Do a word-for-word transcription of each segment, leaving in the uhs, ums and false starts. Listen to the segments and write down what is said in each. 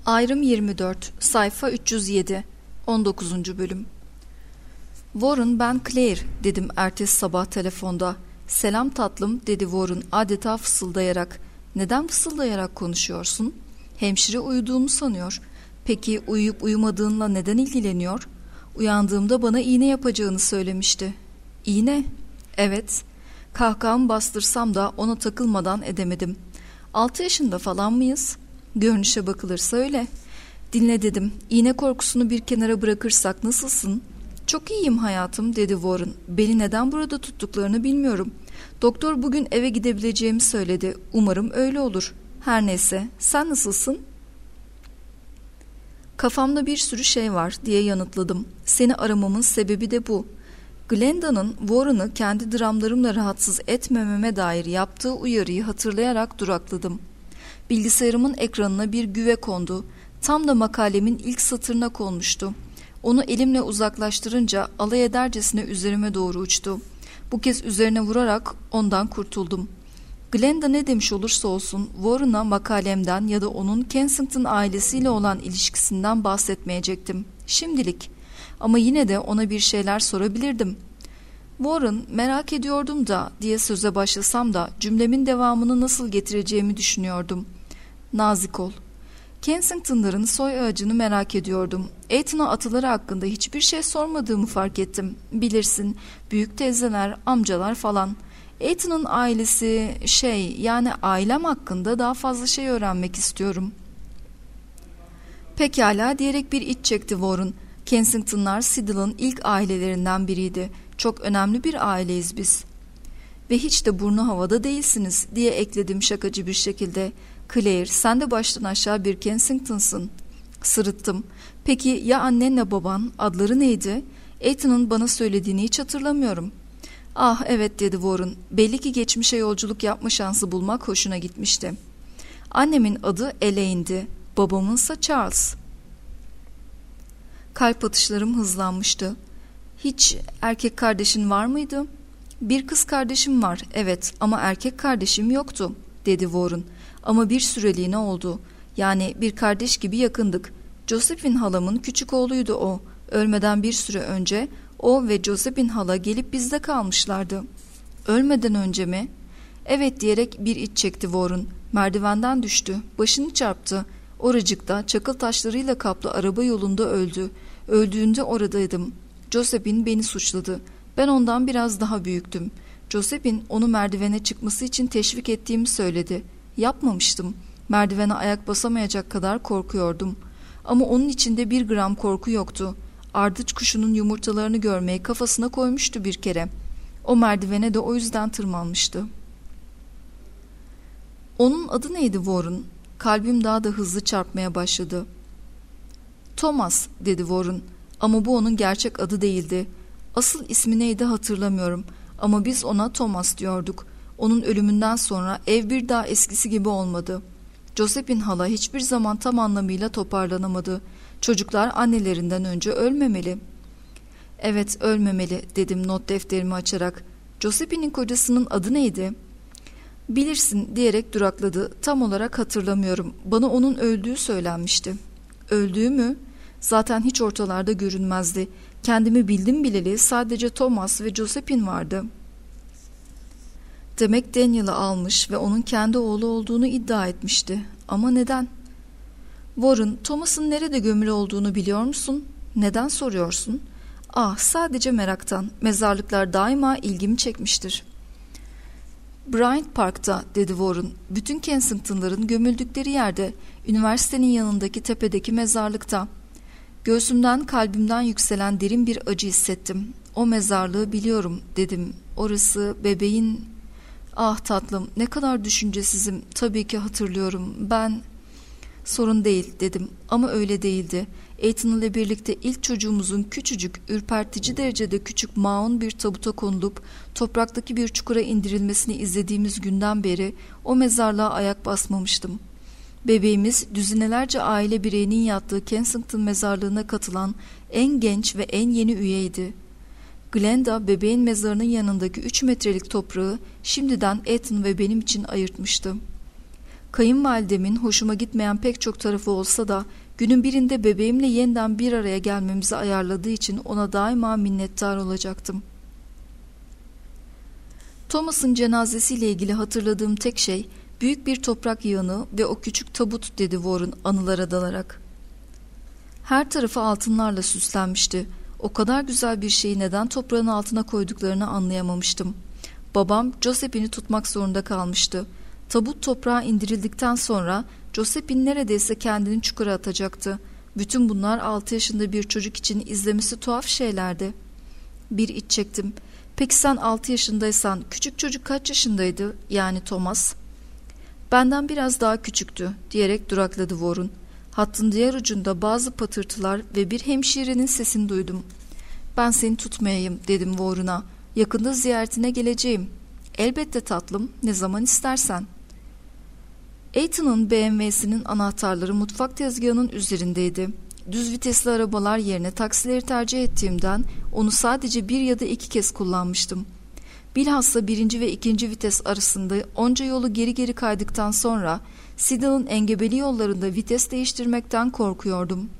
Ayrım yirmi dört, sayfa üç yüz yedi, on dokuzuncu bölüm. Warren, ben Claire, dedim ertesi sabah telefonda. Selam tatlım, dedi Warren adeta fısıldayarak. Neden fısıldayarak konuşuyorsun? Hemşire uyuduğumu sanıyor. Peki uyuyup uyumadığınla neden ilgileniyor? Uyandığımda bana iğne yapacağını söylemişti. İğne? Evet. Kahkahamı bastırsam da ona takılmadan edemedim. Altı yaşında falan mıyız? Görünüşe bakılırsa öyle. Dinle dedim. İğne korkusunu bir kenara bırakırsak nasılsın? Çok iyiyim hayatım, dedi Warren. Beni neden burada tuttuklarını bilmiyorum. Doktor bugün eve gidebileceğimi söyledi. Umarım öyle olur. Her neyse, sen nasılsın? Kafamda bir sürü şey var, diye yanıtladım. Seni aramamın sebebi de bu. Glenda'nın Warren'ı kendi dramlarımla rahatsız etmememe dair yaptığı uyarıyı hatırlayarak durakladım. Bilgisayarımın ekranına bir güve kondu. Tam da makalemin ilk satırına konmuştu. Onu elimle uzaklaştırınca alay edercesine üzerime doğru uçtu. Bu kez üzerine vurarak ondan kurtuldum. Glenda ne demiş olursa olsun Warren'a makalemden ya da onun Kensington ailesiyle olan ilişkisinden bahsetmeyecektim. Şimdilik. Ama yine de ona bir şeyler sorabilirdim. Warren, merak ediyordum da diye söze başlasam da cümlemin devamını nasıl getireceğimi düşünüyordum. Nazik ol. Kensington'ların soy ağacını merak ediyordum. Eton'a atıları hakkında hiçbir şey sormadığımı fark ettim. Bilirsin, büyük teyzeler, amcalar falan. Eton'un ailesi şey yani ailem hakkında daha fazla şey öğrenmek istiyorum. Pekala diyerek bir iç çekti Warren. Kensington'lar Siddle'ın ilk ailelerinden biriydi. Çok önemli bir aileyiz biz. Ve hiç de burnu havada değilsiniz, diye ekledim şakacı bir şekilde. Claire, sen de baştan aşağı bir Kensington'sın. Sırıttım. Peki ya annenle baban, adları neydi? Eton'un bana söylediğini hiç hatırlamıyorum. Ah evet, dedi Warren. Belli ki geçmişe yolculuk yapma şansı bulmak hoşuna gitmişti. Annemin adı Elaine'di. Babamınsa Charles. Kalp atışlarım hızlanmıştı. Hiç erkek kardeşin var mıydı? Bir kız kardeşim var, evet, ama erkek kardeşim yoktu, dedi Warren. Ama bir süreliğine oldu. Yani bir kardeş gibi yakındık. Josephine halamın küçük oğluydu o. Ölmeden bir süre önce o ve Josephine hala gelip bizde kalmışlardı. Ölmeden önce mi? Evet, diyerek bir iç çekti Warren. Merdivenden düştü. Başını çarptı. Oracıkta çakıl taşlarıyla kaplı araba yolunda öldü. Öldüğünde oradaydım. Josephine beni suçladı. Ben ondan biraz daha büyüktüm. Josephine onu merdivene çıkması için teşvik ettiğimi söyledi. Yapmamıştım. Merdivene ayak basamayacak kadar korkuyordum. Ama onun içinde bir gram korku yoktu. Ardıç kuşunun yumurtalarını görmeyi kafasına koymuştu bir kere. O merdivene de o yüzden tırmanmıştı. Onun adı neydi Warren? Kalbim daha da hızlı çarpmaya başladı. Thomas, dedi Warren. Ama bu onun gerçek adı değildi. Asıl ismi neydi hatırlamıyorum. Ama biz ona Thomas diyorduk. Onun ölümünden sonra ev bir daha eskisi gibi olmadı. Josephine hala hiçbir zaman tam anlamıyla toparlanamadı. Çocuklar annelerinden önce ölmemeli. Evet, ölmemeli, dedim not defterimi açarak. Josephine'in kocasının adı neydi? Bilirsin, diyerek durakladı. Tam olarak hatırlamıyorum. Bana onun öldüğü söylenmişti. Öldüğü mü? Zaten hiç ortalarda görünmezdi. Kendimi bildim bileli sadece Thomas ve Josephine vardı. Demek Daniel'ı almış ve onun kendi oğlu olduğunu iddia etmişti. Ama neden? Warren, Thomas'ın nerede gömülü olduğunu biliyor musun? Neden soruyorsun? Ah, sadece meraktan. Mezarlıklar daima ilgimi çekmiştir. Bryant Park'ta, dedi Warren. Bütün Kensington'ların gömüldükleri yerde, üniversitenin yanındaki tepedeki mezarlıkta. Göğsümden, kalbimden yükselen derin bir acı hissettim. O mezarlığı biliyorum, dedim. Orası bebeğin... Ah tatlım, ne kadar düşüncesizim. Tabii ki hatırlıyorum. Ben... Sorun değil, dedim. Ama öyle değildi. Eton ile birlikte ilk çocuğumuzun küçücük, ürpertici derecede küçük maun bir tabuta konulup topraktaki bir çukura indirilmesini izlediğimiz günden beri o mezarlığa ayak basmamıştım. Bebeğimiz düzinelerce aile bireyinin yattığı Kensington mezarlığına katılan en genç ve en yeni üyeydi. Glenda bebeğin mezarının yanındaki üç metrelik toprağı şimdiden Eton ve benim için ayırtmıştı. Kayınvalidemin hoşuma gitmeyen pek çok tarafı olsa da günün birinde bebeğimle yeniden bir araya gelmemizi ayarladığı için ona daima minnettar olacaktım. Thomas'ın cenazesiyle ilgili hatırladığım tek şey büyük bir toprak yığını ve o küçük tabut, dedi Warren anılara dalarak. Her tarafı altınlarla süslenmişti. O kadar güzel bir şeyi neden toprağın altına koyduklarını anlayamamıştım. Babam Joseph'ini tutmak zorunda kalmıştı. Tabut toprağa indirildikten sonra Josephine neredeyse kendini çukura atacaktı. Bütün bunlar altı yaşında bir çocuk için izlemesi tuhaf şeylerdi. Bir iç çektim. Peki sen altı yaşındaysan küçük çocuk kaç yaşındaydı, yani Thomas? Benden biraz daha küçüktü, diyerek durakladı Warren. Hattın diğer ucunda bazı patırtılar ve bir hemşirenin sesini duydum. Ben seni tutmayayım, dedim Warren'a. Yakında ziyaretine geleceğim. Elbette tatlım, ne zaman istersen. Ethan'ın B M W'sinin anahtarları mutfak tezgahının üzerindeydi. Düz vitesli arabalar yerine taksileri tercih ettiğimden onu sadece bir ya da iki kez kullanmıştım. Bilhassa birinci ve ikinci vites arasında onca yolu geri geri kaydıktan sonra Sidal'ın engebeli yollarında vites değiştirmekten korkuyordum.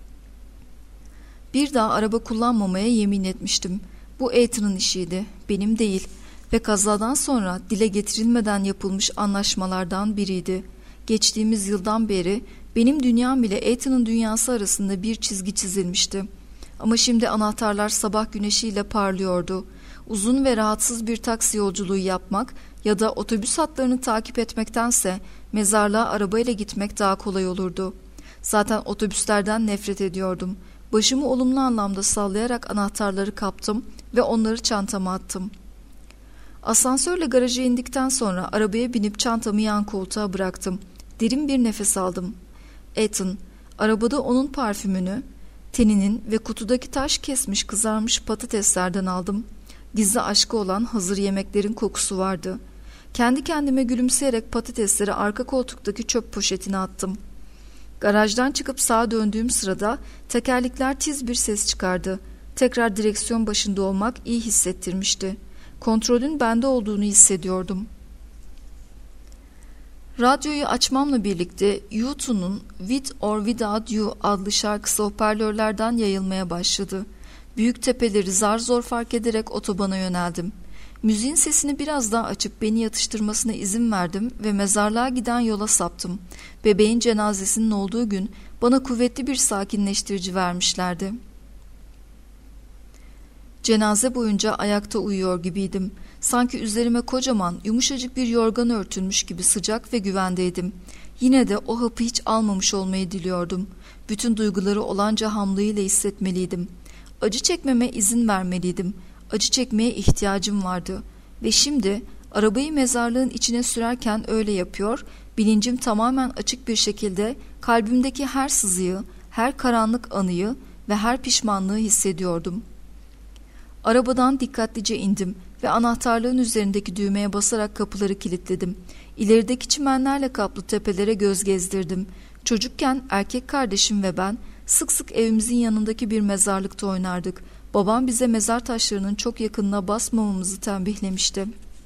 Bir daha araba kullanmamaya yemin etmiştim. Bu Ethan'ın işiydi, benim değil ve kazadan sonra dile getirilmeden yapılmış anlaşmalardan biriydi. Geçtiğimiz yıldan beri benim dünyam ile Ethan'ın dünyası arasında bir çizgi çizilmişti. Ama şimdi anahtarlar sabah güneşiyle parlıyordu. Uzun ve rahatsız bir taksi yolculuğu yapmak ya da otobüs hatlarını takip etmektense mezarlığa arabayla gitmek daha kolay olurdu. Zaten otobüslerden nefret ediyordum. Başımı olumlu anlamda sallayarak anahtarları kaptım ve onları çantama attım. Asansörle garaja indikten sonra arabaya binip çantamı yan koltuğa bıraktım. Derin bir nefes aldım. Ethan, arabada onun parfümünü, teninin ve kutudaki taş kesmiş kızarmış patateslerden aldım. Gizli aşkı olan hazır yemeklerin kokusu vardı. Kendi kendime gülümseyerek patatesleri arka koltuktaki çöp poşetine attım. Garajdan çıkıp sağa döndüğüm sırada tekerlekler tiz bir ses çıkardı. Tekrar direksiyon başında olmak iyi hissettirmişti. Kontrolün bende olduğunu hissediyordum. Radyoyu açmamla birlikte U iki'nin With or Without You adlı şarkısı hoparlörlerden yayılmaya başladı. Büyük tepeleri zar zor fark ederek otobana yöneldim. Müziğin sesini biraz daha açıp beni yatıştırmasına izin verdim ve mezarlığa giden yola saptım. Bebeğin cenazesinin olduğu gün bana kuvvetli bir sakinleştirici vermişlerdi. Cenaze boyunca ayakta uyuyor gibiydim. Sanki üzerime kocaman, yumuşacık bir yorgan örtülmüş gibi sıcak ve güvendeydim. Yine de o hapı hiç almamış olmayı diliyordum. Bütün duyguları olanca hamlığıyla hissetmeliydim. Acı çekmeme izin vermeliydim. Acı çekmeye ihtiyacım vardı. Ve şimdi arabayı mezarlığın içine sürerken öyle yapıyor, bilincim tamamen açık bir şekilde kalbimdeki her sızıyı, her karanlık anıyı ve her pişmanlığı hissediyordum. Arabadan dikkatlice indim ve anahtarlığın üzerindeki düğmeye basarak kapıları kilitledim. İlerideki çimenlerle kaplı tepelere göz gezdirdim. Çocukken erkek kardeşim ve ben sık sık evimizin yanındaki bir mezarlıkta oynardık. Babam bize mezar taşlarının çok yakınına basmamamızı tembihlemişti.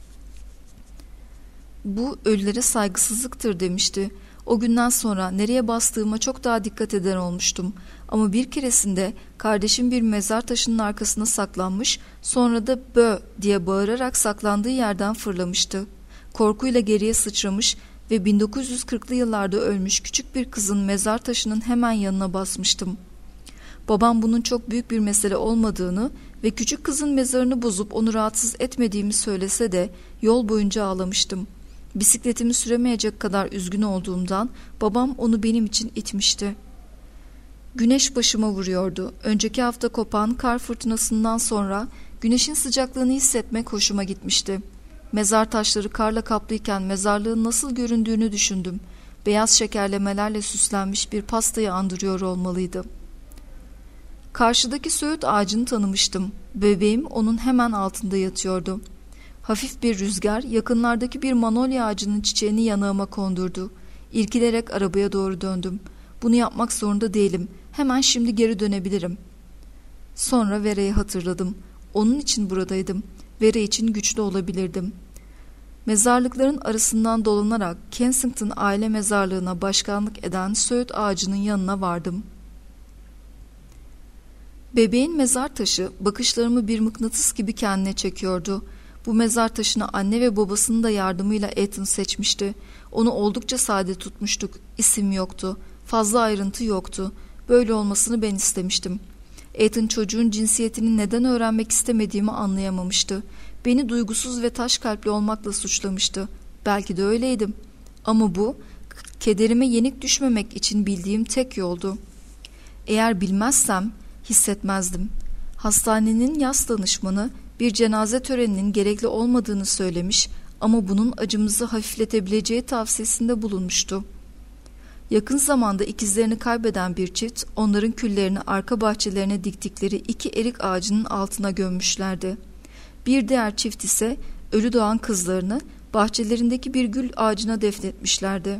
Bu ölülere saygısızlıktır demişti. O günden sonra nereye bastığıma çok daha dikkat eder olmuştum. Ama bir keresinde kardeşim bir mezar taşının arkasına saklanmış, sonra da "bö" diye bağırarak saklandığı yerden fırlamıştı. Korkuyla geriye sıçramış ve bin dokuz yüz kırklı yıllarda ölmüş küçük bir kızın mezar taşının hemen yanına basmıştım. Babam bunun çok büyük bir mesele olmadığını ve küçük kızın mezarını bozup onu rahatsız etmediğimi söylese de yol boyunca ağlamıştım. Bisikletimi süremeyecek kadar üzgün olduğumdan babam onu benim için itmişti. Güneş başıma vuruyordu. Önceki hafta kopan kar fırtınasından sonra güneşin sıcaklığını hissetmek hoşuma gitmişti. Mezar taşları karla kaplıyken mezarlığın nasıl göründüğünü düşündüm. Beyaz şekerlemelerle süslenmiş bir pastayı andırıyor olmalıydı. Karşıdaki söğüt ağacını tanımıştım. Bebeğim onun hemen altında yatıyordu. Hafif bir rüzgar yakınlardaki bir manolya ağacının çiçeğini yanağıma kondurdu. İrkilerek arabaya doğru döndüm. Bunu yapmak zorunda değilim. Hemen şimdi geri dönebilirim. Sonra Vera'yı hatırladım. Onun için buradaydım. Vera için güçlü olabilirdim. Mezarlıkların arasından dolanarak Kensington aile mezarlığına başkanlık eden söğüt ağacının yanına vardım. Bebeğin mezar taşı bakışlarımı bir mıknatıs gibi kendine çekiyordu. Bu mezar taşını anne ve babasının da yardımıyla Ethan seçmişti. Onu oldukça sade tutmuştuk. İsim yoktu. Fazla ayrıntı yoktu. Böyle olmasını ben istemiştim. Ethan çocuğun cinsiyetini neden öğrenmek istemediğimi anlayamamıştı. Beni duygusuz ve taş kalpli olmakla suçlamıştı. Belki de öyleydim. Ama bu, kederime yenik düşmemek için bildiğim tek yoldu. Eğer bilmezsem hissetmezdim. Hastanenin yas danışmanı bir cenaze töreninin gerekli olmadığını söylemiş ama bunun acımızı hafifletebileceği tavsiyesinde bulunmuştu. Yakın zamanda ikizlerini kaybeden bir çift onların küllerini arka bahçelerine diktikleri iki erik ağacının altına gömmüşlerdi. Bir diğer çift ise ölü doğan kızlarını bahçelerindeki bir gül ağacına defnetmişlerdi.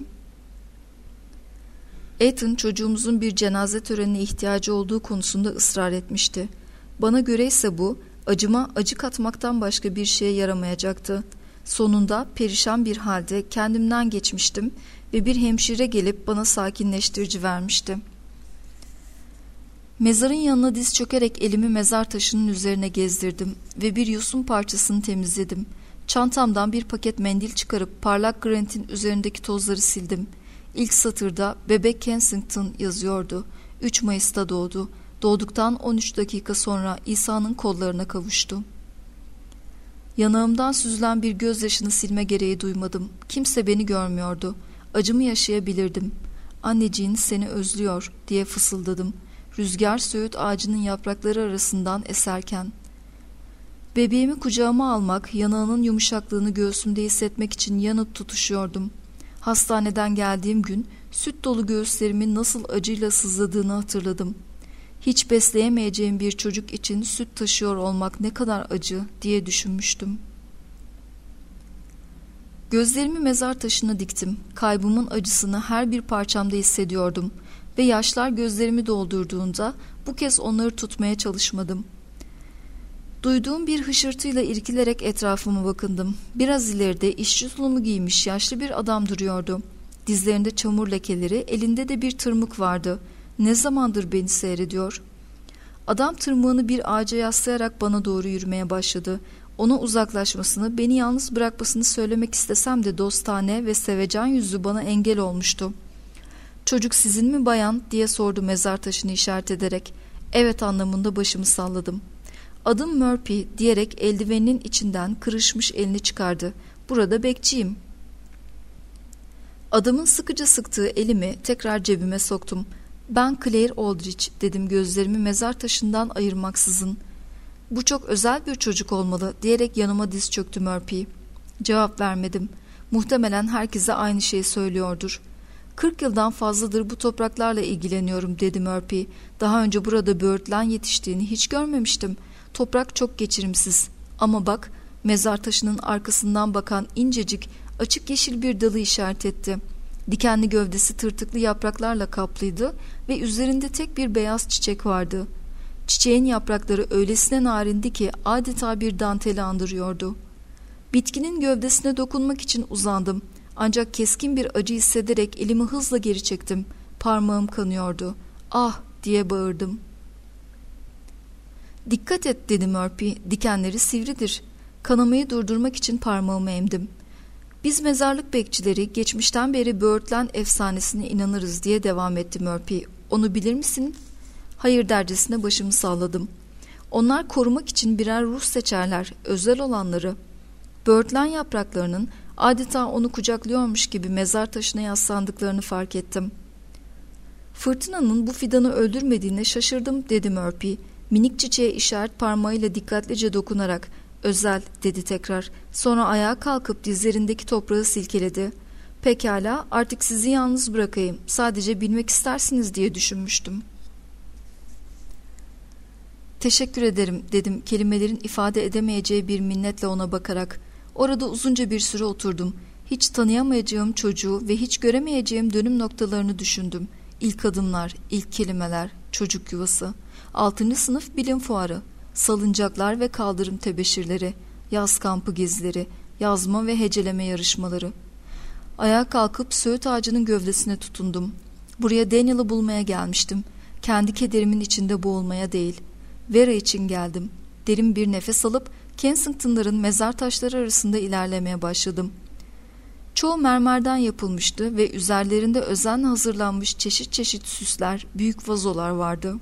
Ethan çocuğumuzun bir cenaze törenine ihtiyacı olduğu konusunda ısrar etmişti. Bana göre ise bu acıma acı katmaktan başka bir şeye yaramayacaktı. Sonunda perişan bir halde kendimden geçmiştim ve bir hemşire gelip bana sakinleştirici vermişti. Mezarın yanına diz çökerek elimi mezar taşının üzerine gezdirdim ve bir yosun parçasını temizledim. Çantamdan bir paket mendil çıkarıp parlak granit'in üzerindeki tozları sildim. İlk satırda bebek Kensington yazıyordu. üç Mayıs'ta doğdu. Doğduktan on üç dakika sonra İsa'nın kollarına kavuştu. Yanağımdan süzülen bir gözyaşını silme gereği duymadım. Kimse beni görmüyordu. Acımı yaşayabilirdim. Anneciğin seni özlüyor diye fısıldadım. Rüzgar söğüt ağacının yaprakları arasından eserken. Bebeğimi kucağıma almak, yanağının yumuşaklığını göğsümde hissetmek için yanıp tutuşuyordum. Hastaneden geldiğim gün süt dolu göğüslerimin nasıl acıyla sızladığını hatırladım. Hiç besleyemeyeceğim bir çocuk için süt taşıyor olmak ne kadar acı diye düşünmüştüm. Gözlerimi mezar taşına diktim. Kaybımın acısını her bir parçamda hissediyordum ve yaşlar gözlerimi doldurduğunda bu kez onları tutmaya çalışmadım. Duyduğum bir hışırtıyla irkilerek etrafıma bakındım. Biraz ileride işçi tulumu giymiş yaşlı bir adam duruyordu. Dizlerinde çamur lekeleri, elinde de bir tırmık vardı. Ne zamandır beni seyrediyor? Adam tırmığını bir ağaca yaslayarak bana doğru yürümeye başladı. Ona uzaklaşmasını, beni yalnız bırakmasını söylemek istesem de dostane ve sevecen yüzü bana engel olmuştu. "Çocuk sizin mi bayan?" diye sordu mezar taşını işaret ederek. "Evet" anlamında başımı salladım. "Adım Murphy" diyerek eldiveninin içinden kırışmış elini çıkardı. "Burada bekçiyim." Adamın sıkıca sıktığı elimi tekrar cebime soktum. "Ben Claire Aldrich" dedim gözlerimi mezar taşından ayırmaksızın. "Bu çok özel bir çocuk olmalı" diyerek yanıma diz çöktü Murphy. Cevap vermedim. Muhtemelen herkese aynı şeyi söylüyordur. Kırk yıldan fazladır bu topraklarla ilgileniyorum" dedi Murphy. "Daha önce burada böğürtlen yetiştiğini hiç görmemiştim. Toprak çok geçirimsiz. Ama bak," mezar taşının arkasından bakan incecik, açık yeşil bir dalı işaret etti. Dikenli gövdesi tırtıklı yapraklarla kaplıydı ve üzerinde tek bir beyaz çiçek vardı. Çiçeğin yaprakları öylesine narindi ki adeta bir danteli andırıyordu. Bitkinin gövdesine dokunmak için uzandım. Ancak keskin bir acı hissederek elimi hızla geri çektim. Parmağım kanıyordu. "Ah!" diye bağırdım. "Dikkat et" dedi Murphy. "Dikenleri sivridir." Kanamayı durdurmak için parmağımı emdim. "Biz mezarlık bekçileri geçmişten beri böğürtlen efsanesine inanırız" diye devam etti Murphy. "Onu bilir misin?" "Hayır" dercesine başımı salladım. "Onlar korumak için birer ruh seçerler, özel olanları." Böğürtlen yapraklarının adeta onu kucaklıyormuş gibi mezar taşına yaslandıklarını fark ettim. "Fırtınanın bu fidanı öldürmediğine şaşırdım" dedi Murphy. Minik çiçeğe işaret parmağıyla dikkatlice dokunarak "özel" dedi tekrar. Sonra ayağa kalkıp dizlerindeki toprağı silkeledi. "Pekala, artık sizi yalnız bırakayım. Sadece bilmek istersiniz diye düşünmüştüm." "Teşekkür ederim" dedim kelimelerin ifade edemeyeceği bir minnetle ona bakarak. Orada uzunca bir süre oturdum. Hiç tanıyamayacağım çocuğu ve hiç göremeyeceğim dönüm noktalarını düşündüm. İlk adımlar, ilk kelimeler, çocuk yuvası, altıncı sınıf bilim fuarı, salıncaklar ve kaldırım tebeşirleri, yaz kampı gezileri, yazma ve heceleme yarışmaları. Ayağa kalkıp söğüt ağacının gövdesine tutundum. Buraya Daniel'ı bulmaya gelmiştim. Kendi kederimin içinde boğulmaya değil. Vera için geldim. Derin bir nefes alıp Kensington'ların mezar taşları arasında ilerlemeye başladım. Çoğu mermerden yapılmıştı ve üzerlerinde özenle hazırlanmış çeşit çeşit süsler, büyük vazolar vardı.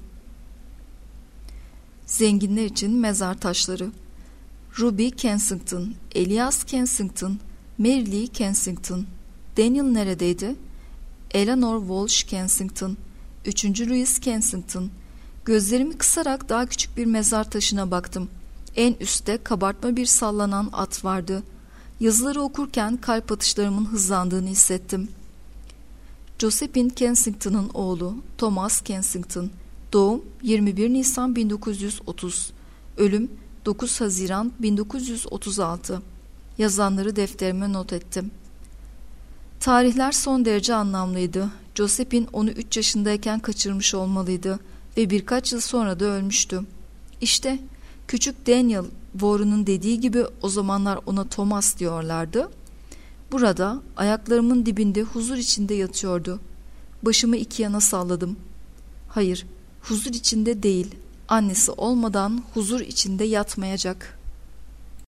Zenginler için mezar taşları. Ruby Kensington, Elias Kensington, Mary Lee Kensington. Daniel neredeydi? Eleanor Walsh Kensington, üçüncü Louis Kensington. Gözlerimi kısarak daha küçük bir mezar taşına baktım. En üstte kabartma bir sallanan at vardı. Yazıları okurken kalp atışlarımın hızlandığını hissettim. Josephine Kensington'ın oğlu Thomas Kensington. Doğum yirmi bir Nisan bin dokuz yüz otuz. Ölüm dokuz Haziran bin dokuz yüz otuz altı. Yazanları defterime not ettim. Tarihler son derece anlamlıydı. Josephine onu üç yaşındayken kaçırmış olmalıydı ve birkaç yıl sonra da ölmüştü. İşte küçük Daniel, Warren'ın dediği gibi o zamanlar ona Thomas diyorlardı. Burada ayaklarımın dibinde huzur içinde yatıyordu. Başımı iki yana salladım. Hayır, huzur içinde değil, annesi olmadan huzur içinde yatmayacak.''